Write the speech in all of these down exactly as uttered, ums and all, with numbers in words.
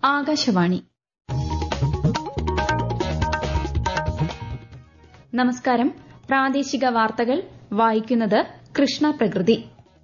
ആകാശവാണി. നമസ്കാരം. പ്രാദേശിക വാർത്തകൾ വായിക്കുന്നത് കൃഷ്ണ പ്രകൃതി.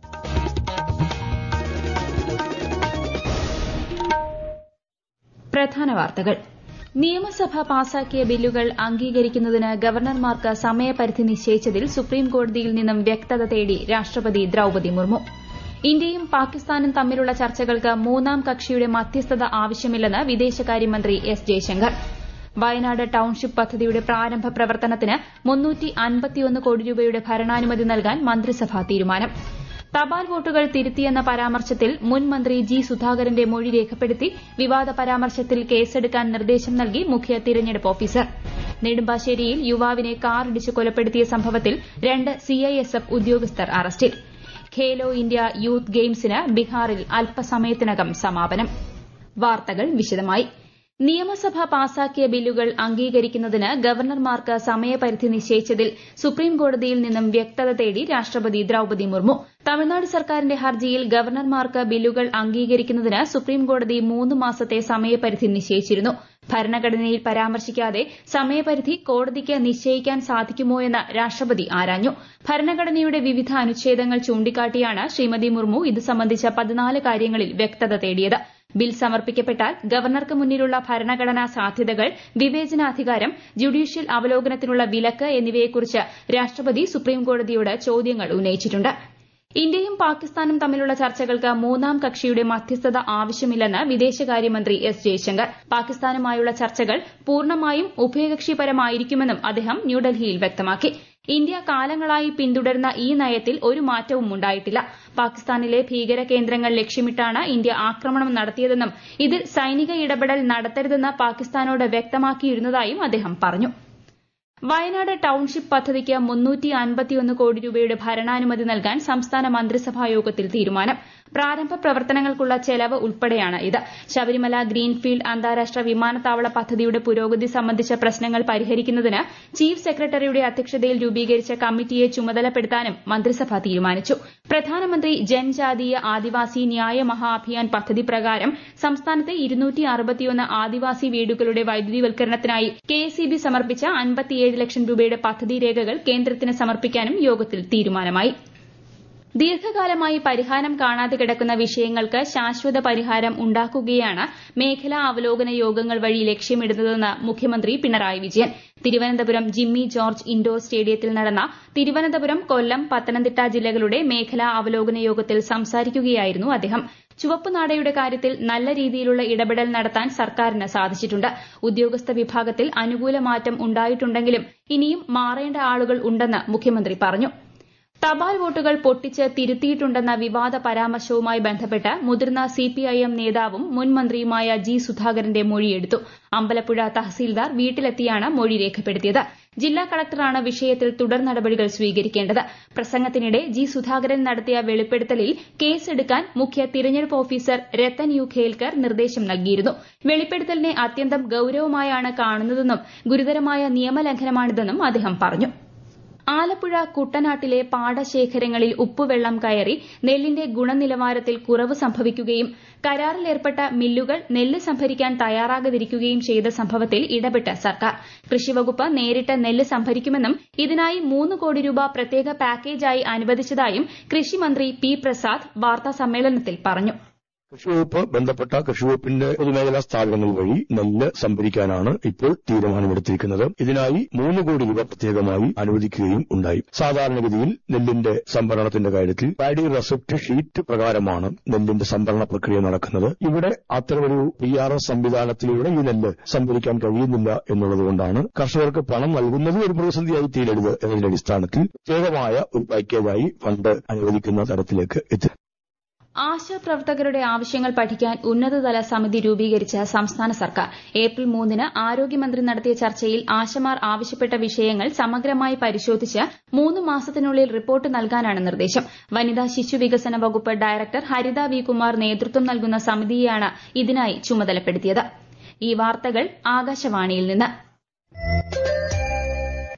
പ്രധാന വാർത്തകൾ. നിയമസഭ പാസാക്കിയ ബില്ലുകൾ അംഗീകരിക്കുന്നതിന് ഗവർണർമാർക്ക് സമയപരിധി നിശ്ചയിച്ചതിൽ സുപ്രീംകോടതിയിൽ നിന്നും വ്യക്തത തേടി രാഷ്ട്രപതി ദ്രൌപദി മുർമു. ഇന്ത്യയും പാകിസ്ഥാനും തമ്മിലുള്ള ചർച്ചകൾക്ക് മൂന്നാം കക്ഷിയുടെ മധ്യസ്ഥത ആവശ്യമില്ലെന്ന് വിദേശകാര്യമന്ത്രി എസ് ജയശങ്കർ. വയനാട് ടൌൺഷിപ്പ് പദ്ധതിയുടെ പ്രാരംഭ പ്രവർത്തനത്തിന് മുന്നൂറ്റി അൻപത്തിയൊന്ന് കോടി രൂപയുടെ ഭരണാനുമതി നൽകാൻ മന്ത്രിസഭാ തീരുമാനം. തപാൽ വോട്ടുകൾ തിരുത്തിയെന്ന പരാമർശത്തിൽ മുൻ മന്ത്രി ജി സുധാകരന്റെ മൊഴി രേഖപ്പെടുത്തി വിവാദ പരാമർശത്തിൽ കേസെടുക്കാൻ നിർദ്ദേശം നൽകി മുഖ്യ തിരഞ്ഞെടുപ്പ് ഓഫീസർ. നെടുമ്പാശ്ശേരിയിൽ യുവാവിനെ കാറിടിച്ച് കൊലപ്പെടുത്തിയ സംഭവത്തിൽ രണ്ട് സിഐഎസ്എഫ് ഉദ്യോഗസ്ഥർ അറസ്റ്റിൽ. ഖേലോ ഇന്ത്യ യൂത്ത് ഗെയിംസിന് ബീഹാറിൽ അല്പസമയത്തിനകം സമാപനം. വാർത്തകൾ വിശദമായി. നിയമസഭ പാസാക്കിയ ബില്ലുകൾ അംഗീകരിക്കുന്നതിന് ഗവർണർമാർക്ക് സമയപരിധി നിശ്ചയിച്ചതിൽ സുപ്രീംകോടതിയിൽ നിന്നും വ്യക്തത തേടി രാഷ്ട്രപതി ദ്രൌപദി മുർമു. തമിഴ്നാട് സർക്കാരിന്റെ ഹർജിയിൽ ഗവർണർമാർക്ക് ബില്ലുകൾ അംഗീകരിക്കുന്നതിന് സുപ്രീംകോടതി മൂന്ന് മാസത്തെ സമയപരിധി നിശ്ചയിച്ചിരുന്നു. ഭരണഘടനയിൽ പരാമർശിക്കാതെ സമയപരിധി കോടതിക്ക് നിശ്ചയിക്കാൻ സാധിക്കുമോയെന്ന് രാഷ്ട്രപതി ആരാഞ്ഞു. ഭരണഘടനയുടെ വിവിധ അനുച്ഛേദങ്ങൾ ചൂണ്ടിക്കാട്ടിയാണ് ശ്രീമതി മുർമു ഇത് സംബന്ധിച്ച പതിനാല് കാര്യങ്ങളിൽ വ്യക്തത തേടിയത്. ബിൽ സമർപ്പിക്കപ്പെട്ടാൽ ഗവർണർക്ക് മുന്നിലുള്ള ഭരണഘടനാ സാധ്യതകൾ, വിവേചനാധികാരം, ജുഡീഷ്യൽ അവലോകനത്തിനുള്ള വിലക്ക് എന്നിവയെക്കുറിച്ച് രാഷ്ട്രപതി സുപ്രീംകോടതിയോട് ചോദ്യങ്ങൾ ഉന്നയിച്ചിട്ടുണ്ട്. ഇന്ത്യയും പാകിസ്ഥാനും തമ്മിലുള്ള ചർച്ചകൾക്ക് മൂന്നാം കക്ഷിയുടെ മധ്യസ്ഥത ആവശ്യമില്ലെന്ന് വിദേശകാര്യമന്ത്രി എസ് ജയശങ്കർ. പാകിസ്ഥാനുമായുള്ള ചർച്ചകൾ പൂർണ്ണമായും ഉഭയകക്ഷിപരമായിരിക്കുമെന്നും അദ്ദേഹം ന്യൂഡൽഹിയിൽ വ്യക്തമാക്കി. ഇന്ത്യ കാലങ്ങളായി പിന്തുടരുന്ന ഈ നയത്തിൽ ഒരു മാറ്റവും ഉണ്ടായിട്ടില്ല. പാകിസ്ഥാനിലെ ഭീകര കേന്ദ്രങ്ങൾ ലക്ഷ്യമിട്ടാണ് ഇന്ത്യ ആക്രമണം നടത്തിയതെന്നും ഇതിൽ സൈനിക ഇടപെടൽ നടത്തരുതെന്ന് പാകിസ്ഥാനോട് വ്യക്തമാക്കിയിരുന്നതായും അദ്ദേഹം പറഞ്ഞു. വയനാട് ടൌൺഷിപ്പ് പദ്ധതിക്ക് മുന്നൂറ്റി അൻപത്തിയൊന്ന് കോടി രൂപയുടെ ഭരണാനുമതി നൽകാൻ സംസ്ഥാന മന്ത്രിസഭാ യോഗത്തിൽ തീരുമാനം. പ്രാരംഭ പ്രവർത്തനങ്ങൾക്കുള്ള ചെലവ് ഉൾപ്പെടെയാണ് ഇത്. ശബരിമല ഗ്രീൻഫീൽഡ് അന്താരാഷ്ട്ര വിമാനത്താവള പദ്ധതിയുടെ പുരോഗതി സംബന്ധിച്ച പ്രശ്നങ്ങൾ പരിഹരിക്കുന്നതിന് ചീഫ് സെക്രട്ടറിയുടെ അധ്യക്ഷതയിൽ രൂപീകരിച്ച കമ്മിറ്റിയെ ചുമതലപ്പെടുത്താനും മന്ത്രിസഭ തീരുമാനിച്ചു. പ്രധാനമന്ത്രി ജൻജാതീയ ആദിവാസി ന്യായ മഹാ അഭിയാൻ പദ്ധതി പ്രകാരം സംസ്ഥാനത്തെ ഇരുന്നൂറ്റി അറുപത്തിയൊന്ന് ആദിവാസി വീടുകളുടെ വൈദ്യുതീവൽക്കരണത്തിനായി കെഎസ്ഇബി സമർപ്പിച്ച അൻപത്തിയേഴ് ലക്ഷം രൂപയുടെ പദ്ധതി രേഖകൾ കേന്ദ്രത്തിന് സമർപ്പിക്കാനും യോഗത്തിൽ തീരുമാനമായി. ദീർഘകാലമായി പരിഹാരം കാണാതെ കിടക്കുന്ന വിഷയങ്ങൾക്ക് ശാശ്വത പരിഹാരം ഉണ്ടാക്കുകയാണ് മേഖലാ അവലോകന യോഗങ്ങൾ വഴി ലക്ഷ്യമിടുന്നതെന്ന് മുഖ്യമന്ത്രി പിണറായി വിജയൻ. തിരുവനന്തപുരം ജിമ്മി ജോർജ് ഇൻഡോർ സ്റ്റേഡിയത്തിൽ നടന്ന തിരുവനന്തപുരം, കൊല്ലം, പത്തനംതിട്ട ജില്ലകളുടെ മേഖലാ അവലോകന യോഗത്തിൽ സംസാരിക്കുകയായിരുന്നു അദ്ദേഹം. ചുവപ്പുനാടയുടെ കാര്യത്തിൽ നല്ല രീതിയിലുള്ള ഇടപെടൽ നടത്താൻ സർക്കാരിന് സാധിച്ചിട്ടുണ്ട്. ഉദ്യോഗസ്ഥ വിഭാഗത്തിൽ അനുകൂല മാറ്റം ഉണ്ടായിട്ടുണ്ടെങ്കിലും ഇനിയും മാറേണ്ട ആളുകൾ ഉണ്ടെന്ന് മുഖ്യമന്ത്രി പറഞ്ഞു. തപാൽ വോട്ടുകൾ പൊട്ടിച്ച് തിരുത്തിയിട്ടുണ്ടെന്ന വിവാദ പരാമർശവുമായി ബന്ധപ്പെട്ട് മുതിർന്ന സിപിഐഎം നേതാവും മുൻ മന്ത്രിയുമായ ജി സുധാകരന്റെ മൊഴിയെടുത്തു. അമ്പലപ്പുഴ തഹസീൽദാർ വീട്ടിലെത്തിയാണ് മൊഴി രേഖപ്പെടുത്തിയത്. ജില്ലാ കളക്ടറാണ് വിഷയത്തിൽ തുടർ നടപടികൾ സ്വീകരിക്കേണ്ടത്. പ്രസംഗത്തിനിടെ ജി സുധാകരൻ നടത്തിയ വെളിപ്പെടുത്തലിൽ കേസെടുക്കാൻ മുഖ്യ തിരഞ്ഞെടുപ്പ് ഓഫീസർ രത്തൻ യു ഖേൽക്കർ നിർദ്ദേശം നൽകിയിരുന്നു. വെളിപ്പെടുത്തലിനെ അത്യന്തം ഗൌരവമായാണ് കാണുന്നതെന്നും ഗുരുതരമായ നിയമലംഘനമാണിതെന്നും അദ്ദേഹം പറഞ്ഞു. ആലപ്പുഴ കുട്ടനാട്ടിലെ പാടശേഖരങ്ങളിൽ ഉപ്പുവെള്ളം കയറി നെല്ലിന്റെ ഗുണനിലവാരത്തിൽ കുറവ് സംഭവിക്കുകയും കരാറിലേർപ്പെട്ട മില്ലുകൾ നെല്ല് സംഭരിക്കാൻ തയ്യാറാകാതിരിക്കുകയും ചെയ്ത സംഭവത്തിൽ ഇടപെട്ട സർക്കാർ കൃഷിവകുപ്പ് നേരിട്ട് നെല്ല് സംഭരിക്കുമെന്നും ഇതിനായി മൂന്ന് കോടി രൂപ പ്രത്യേക പാക്കേജായി അനുവദിച്ചതായും കൃഷിമന്ത്രി പി പ്രസാദ് വാർത്താസമ്മേളനത്തിൽ പറഞ്ഞു. കൃഷിവകുപ്പ് ബന്ധപ്പെട്ട കൃഷിവകുപ്പിന്റെ പൊതുമേഖലാ സ്ഥാപനങ്ങൾ വഴി നെല്ല് സംഭരിക്കാനാണ് ഇപ്പോൾ തീരുമാനമെടുത്തിരിക്കുന്നത്. ഇതിനായി മൂന്ന് കോടി രൂപ പ്രത്യേകമായി അനുവദിക്കുകയും ഉണ്ടായി. സാധാരണഗതിയിൽ നെല്ലിന്റെ സംഭരണത്തിന്റെ കാര്യത്തിൽ പാഡി റെസിപ്റ്റ് ഷീറ്റ് പ്രകാരമാണ് നെല്ലിന്റെ സംഭരണ പ്രക്രിയ നടക്കുന്നത്. ഇവിടെ അത്തരമൊരു പി ആർ എസ് സംവിധാനത്തിലൂടെ ഈ നെല്ല് സംഭരിക്കാൻ കഴിയുന്നില്ല എന്നുള്ളതുകൊണ്ടാണ് കർഷകർക്ക് പണം നൽകുന്നത് ഒരു പ്രതിസന്ധിയായി തീരരുത് എന്നതിന്റെ അടിസ്ഥാനത്തിൽ പ്രത്യേകമായ ഒരു പാക്കേജായി ഫണ്ട് അനുവദിക്കുന്ന തരത്തിലേക്ക് എത്തി. ആശാപ്രവർത്തകരുടെ ആവശ്യങ്ങൾ പഠിക്കാൻ ഉന്നതതല സമിതി രൂപീകരിച്ച സംസ്ഥാന സർക്കാർ ഏപ്രിൽ മൂന്നിന് ആരോഗ്യമന്ത്രി നടത്തിയ ചർച്ചയിൽ ആശമാർ ആവശ്യപ്പെട്ട വിഷയങ്ങൾ സമഗ്രമായി പരിശോധിച്ച് മൂന്ന് മാസത്തിനുള്ളിൽ റിപ്പോർട്ട് നൽകാനാണ് നിർദ്ദേശം. വനിതാ ശിശുവികസന വകുപ്പ് ഡയറക്ടർ ഹരിത വി കുമാർ നേതൃത്വം നൽകുന്ന സമിതിയെയാണ് ഇതിനായി ചുമതലപ്പെടുത്തിയത്. ഈ വാർത്തകൾ ആകാശവാണിയിൽ നിന്ന്.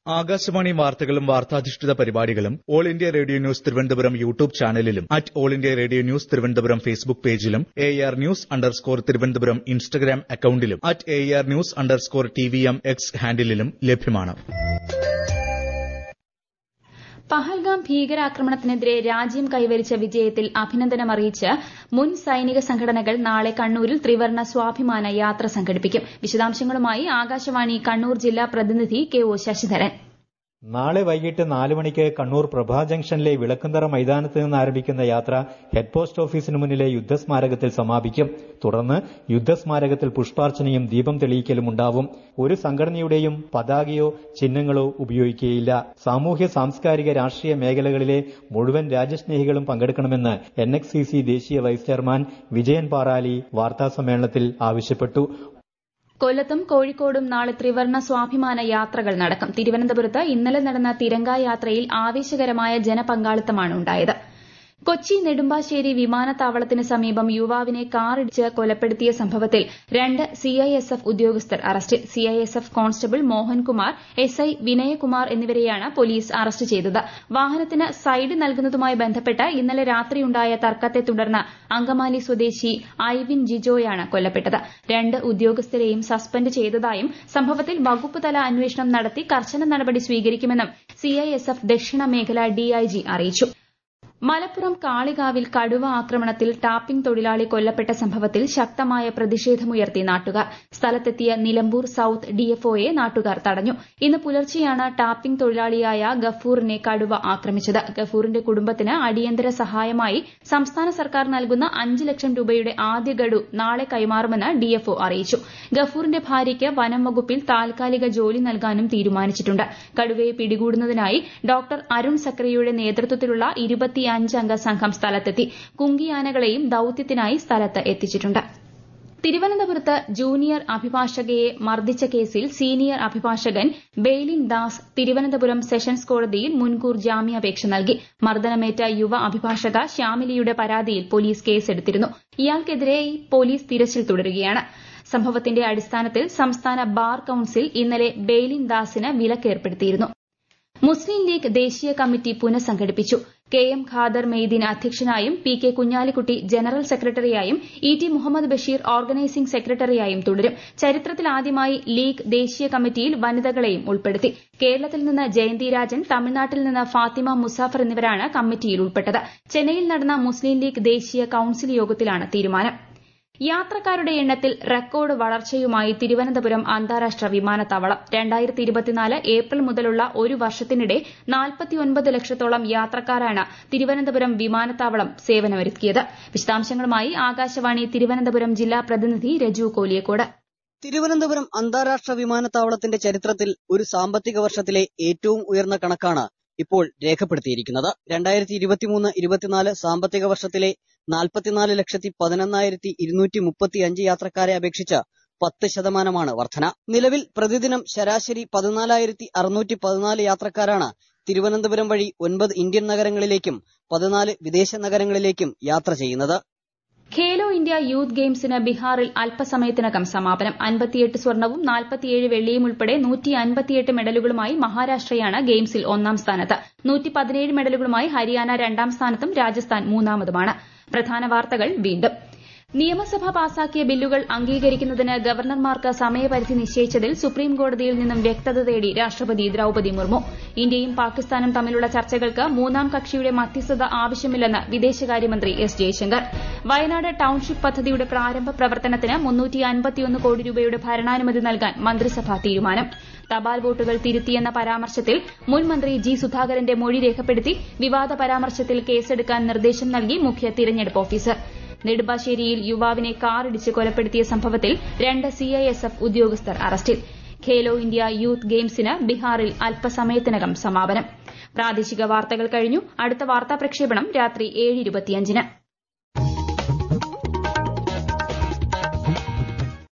ആകാശവാണി വാർത്തകളും വാർത്താധിഷ്ഠിത പരിപാടികളും all India radio news Thiruvananthapuram YouTube ചാനലിലും at all India radio news Thiruvananthapuram Facebook പേജിലും A R news underscore Thiruvananthapuram Instagram അക്കൌണ്ടിലും at A R news underscore T V M X ഹാൻഡിലും ലഭ്യമാണ്. പഹൽഗാം ഭീകരാക്രമണത്തിനെതിരെ രാജ്യം കൈവരിച്ച വിജയത്തിൽ അഭിനന്ദനമറിയിച്ച് മുൻ സൈനിക സംഘടനകൾ നാളെ കണ്ണൂരിൽ ത്രിവർണ്ണ സ്വാഭിമാന യാത്ര സംഘടിപ്പിക്കും. വിശദാംശങ്ങളുമായി ആകാശവാണി കണ്ണൂർ ജില്ലാ പ്രതിനിധി കെ ഒ ശശിധരൻ. നാളെ വൈകിട്ട് നാല് മണിക്ക് കണ്ണൂർ പ്രഭാ ജംഗ്ഷനിലെ വിളക്കുന്തറ മൈതാനത്ത് നിന്ന് ആരംഭിക്കുന്ന യാത്ര ഹെഡ് പോസ്റ്റ് ഓഫീസിന് മുന്നിലെ യുദ്ധസ്മാരകത്തിൽ സമാപിക്കും. തുടർന്ന് യുദ്ധസ്മാരകത്തിൽ പുഷ്പാർച്ചനയും ദീപം തെളിയിക്കലും ഉണ്ടാവും. ഒരു സംഘടനയുടെയും പതാകയോ ചിഹ്നങ്ങളോ ഉപയോഗിക്കുകയില്ല. സാമൂഹ്യ സാംസ്കാരിക രാഷ്ട്രീയ മേഖലകളിലെ മുഴുവൻ രാജ്യസ്നേഹികളും പങ്കെടുക്കണമെന്ന് എൻ എക്സ് സി സി ദേശീയ വൈസ് ചെയർമാൻ വിജയൻ പാറാലി വാർത്താസമ്മേളനത്തിൽ ആവശ്യപ്പെട്ടു. കൊല്ലത്തും കോഴിക്കോടും നാളെ ത്രിവർണ്ണ സ്വാഭിമാന യാത്രകൾ നടക്കും. തിരുവനന്തപുരത്ത് ഇന്നലെ നടന്ന തിരങ്കാ യാത്രയിൽ ആവേശകരമായ ജനപങ്കാളിത്തമാണ് ഉണ്ടായത്. കൊച്ചി നെടുമ്പാശ്ശേരി വിമാനത്താവളത്തിന് സമീപം യുവാവിനെ കാറിടിച്ച് കൊലപ്പെടുത്തിയ സംഭവത്തിൽ രണ്ട് സി ഐ എസ് എഫ് ഉദ്യോഗസ്ഥർ അറസ്റ്റിൽ. C I S F constable Mohankumar, S I Vinayakumar എന്നിവരെയാണ് പോലീസ് അറസ്റ്റ് ചെയ്തത്. വാഹനത്തിന് സൈഡ് നൽകുന്നതുമായി ബന്ധപ്പെട്ട് ഇന്നലെ രാത്രിയുണ്ടായ തർക്കത്തെ തുടർന്ന് അങ്കമാലി സ്വദേശി ഐവിൻ ജിജോയാണ് കൊല്ലപ്പെട്ടത്. രണ്ട് ഉദ്യോഗസ്ഥരെയും സസ്പെൻഡ് ചെയ്തതായും സംഭവത്തിൽ വകുപ്പുതല അന്വേഷണം നടത്തി കർശന നടപടി സ്വീകരിക്കുമെന്നും സി ഐ എസ് എഫ് ദക്ഷിണ മേഖല ഡിഐജി അറിയിച്ചു. മലപ്പുറം കാളികാവിൽ കടുവ ആക്രമണത്തിൽ ടാപ്പിംഗ് തൊഴിലാളി കൊല്ലപ്പെട്ട സംഭവത്തിൽ ശക്തമായ പ്രതിഷേധമുയർത്തി നാട്ടുകാർ. സ്ഥലത്തെത്തിയ നിലമ്പൂർ സൌത്ത് ഡിഎഫ്ഒയെ നാട്ടുകാർ തടഞ്ഞു. ഇന്ന് പുലർച്ചെയാണ് ടാപ്പിംഗ് തൊഴിലാളിയായ ഗഫൂറിനെ കടുവ ആക്രമിച്ചത്. ഗഫൂറിന്റെ കുടുംബത്തിന് അടിയന്തര സഹായമായി സംസ്ഥാന സർക്കാർ നൽകുന്ന അഞ്ച് ലക്ഷം രൂപയുടെ ആദ്യ ഗഡു നാളെ കൈമാറുമെന്ന് ഡിഎഫ്ഒ അറിയിച്ചു. ഗഫൂറിന്റെ ഭാര്യയ്ക്ക് വനം വകുപ്പിൽ താൽക്കാലിക ജോലി നൽകാനും തീരുമാനിച്ചിട്ടുണ്ട്. കടുവയെ പിടികൂടുന്നതിനായി ഡോക്ടർ അരുൺ സക്രയുടെ നേതൃത്വത്തിലുള്ള ഇരുപത്തി അഞ്ചംഗ സംഘം സ്ഥലത്തെത്തി. കുങ്കിയാനകളെയും ദൌത്യത്തിനായി സ്ഥലത്ത് എത്തിച്ചിട്ടുണ്ട്. തിരുവനന്തപുരത്ത് ജൂനിയർ അഭിഭാഷകയെ മർദ്ദിച്ച കേസിൽ സീനിയർ അഭിഭാഷകൻ ബെയ്ലിൻ ദാസ് തിരുവനന്തപുരം സെഷൻസ് കോടതിയിൽ മുൻകൂർ ജാമ്യാപേക്ഷ നൽകി. മർദ്ദനമേറ്റ യുവ അഭിഭാഷക ശ്യാമിലിയുടെ പരാതിയിൽ പോലീസ് കേസെടുത്തിരുന്നു. ഇയാൾക്കെതിരെ പോലീസ് തിരച്ചിൽ തുടരുകയാണ്. സംഭവത്തിന്റെ അടിസ്ഥാനത്തിൽ സംസ്ഥാന ബാർ കൌൺസിൽ ഇന്നലെ ബെയ്ലിൻ ദാസിന് വിലക്കേർപ്പെടുത്തിയിരുന്നു. മുസ്ലിം ലീഗ് ദേശീയ കമ്മിറ്റി പുനഃസംഘടിപ്പിച്ചു. കെ എം ഖാദർ മെയ്ദീൻ അധ്യക്ഷനായും പി കെ കുഞ്ഞാലിക്കുട്ടി ജനറൽ സെക്രട്ടറിയായും E T Muhammad Basheer organising സെക്രട്ടറിയായും തുടരും. ചരിത്രത്തിലാദ്യമായി ലീഗ് ദേശീയ കമ്മിറ്റിയിൽ വനിതകളെയും ഉൾപ്പെടുത്തി. കേരളത്തിൽ നിന്ന് ജയന്തി രാജൻ, തമിഴ്നാട്ടിൽ നിന്ന് ഫാത്തിമ മുസാഫർ എന്നിവരാണ് കമ്മിറ്റിയിൽ ഉൾപ്പെട്ടത്. ചെന്നൈയിൽ നടന്ന മുസ്ലിം ലീഗ് ദേശീയ കൌൺസിൽ യോഗത്തിലാണ് തീരുമാനം. യാത്രക്കാരുടെ എണ്ണത്തിൽ റെക്കോർഡ് വളർച്ചയുമായി തിരുവനന്തപുരം അന്താരാഷ്ട്ര വിമാനത്താവളം. രണ്ടായിരത്തി ഇരുപത്തിനാല് ഏപ്രിൽ മുതലുള്ള ഒരു വർഷത്തിനിടെ നാൽപ്പത്തിയൊൻപത് ലക്ഷത്തോളം യാത്രക്കാരാണ് തിരുവനന്തപുരം വിമാനത്താവളം സേവനമൊരുക്കിയത്. വിശദാംശങ്ങളുമായി ആകാശവാണി തിരുവനന്തപുരം ജില്ലാ പ്രതിനിധി രജു കോലിയക്കോട്. തിരുവനന്തപുരം അന്താരാഷ്ട്ര വിമാനത്താവളത്തിന്റെ ചരിത്രത്തിൽ ഒരു സാമ്പത്തിക വർഷത്തിലെ ഏറ്റവും ഉയർന്ന കണക്കാണ് ഇപ്പോൾ രേഖപ്പെടുത്തിയിരിക്കുന്നത്. രണ്ടായിരത്തി ഇരുപത്തിമൂന്ന് ഇരുപത്തിനാല് സാമ്പത്തിക വർഷത്തിലെ നാൽപ്പത്തിനാല് ലക്ഷത്തി പതിനൊന്നായിരത്തി ഇരുന്നൂറ്റി മുപ്പത്തി അഞ്ച് യാത്രക്കാരെ അപേക്ഷിച്ച് പത്ത് ശതമാനമാണ് വർധന. നിലവിൽ പ്രതിദിനം ശരാശരി പതിനാലായിരത്തി അറുന്നൂറ്റി പതിനാല് യാത്രക്കാരാണ് തിരുവനന്തപുരം വഴി ഒൻപത് ഇന്ത്യൻ നഗരങ്ങളിലേക്കും പതിനാല് വിദേശ നഗരങ്ങളിലേക്കും യാത്ര ചെയ്യുന്നത്. ഖേലോ ഇന്ത്യ യൂത്ത് ഗെയിംസിന് ബീഹാറിൽ അല്പസമയത്തിനകം സമാപനം. അൻപത്തിയെട്ട് സ്വർണവും നാൽപ്പത്തിയേഴ് വെള്ളിയും ഉൾപ്പെടെ നൂറ്റി അൻപത്തിയെട്ട് മെഡലുകളുമായി മഹാരാഷ്ട്രയാണ് ഗെയിംസിൽ ഒന്നാം സ്ഥാനത്ത്. നൂറ്റി പതിനേഴ് മെഡലുകളുമായി ഹരിയാന രണ്ടാം സ്ഥാനത്തും രാജസ്ഥാൻ മൂന്നാമതുമാണ്. പ്രധാന വാർത്തകൾ വീണ്ടും. നിയമസഭ പാസാക്കിയ ബില്ലുകൾ അംഗീകരിക്കുന്നതിന് ഗവർണർമാർക്ക് സമയപരിധി നിശ്ചയിച്ചതിൽ സുപ്രീം കോടതിയിൽ നിന്നും വ്യക്തത തേടി രാഷ്ട്രപതി ദ്രൌപതി മുർമു. ഇന്ത്യയും പാകിസ്ഥാനും തമ്മിലുള്ള ചർച്ചകൾക്ക് മൂന്നാം കക്ഷിയുടെ മധ്യസ്ഥത ആവശ്യമില്ലെന്ന് വിദേശകാര്യമന്ത്രി എസ് ജയശങ്കർ. വയനാട് ടൌൺഷിപ്പ് പദ്ധതിയുടെ പ്രാരംഭ പ്രവർത്തനത്തിന് മുന്നൂറ്റി അൻപത്തിയൊന്ന് കോടി രൂപയുടെ ഭരണാനുമതി നൽകാൻ മന്ത്രിസഭാ തീരുമാനം. തപാൽ വോട്ടുകൾ തിരുത്തിയെന്ന പരാമർശത്തിൽ മുൻ മന്ത്രി ജി സുധാകരന്റെ മൊഴി രേഖപ്പെടുത്തി വിവാദ പരാമർശത്തിൽ കേസെടുക്കാൻ നിർദ്ദേശം നൽകി മുഖ്യ തിരഞ്ഞെടുപ്പ് ഓഫീസർ. നെടുമ്പാശ്ശേരിയിൽ യുവാവിനെ കാറിടിച്ച് കൊലപ്പെടുത്തിയ സംഭവത്തിൽ രണ്ട് സി ഐ എസ് എഫ് ഉദ്യോഗസ്ഥർ അറസ്റ്റിൽ. ഖേലോ ഇന്ത്യ യൂത്ത് ഗെയിംസിന് ബീഹാറിൽ അല്പസമയത്തിനകം സമാപനം. പ്രാദേശിക വാർത്തകൾ കഴിഞ്ഞു. അടുത്ത വാർത്താ പ്രക്ഷേപണം രാത്രി ഏഴ് ഇരുപത്തിയഞ്ചിന്.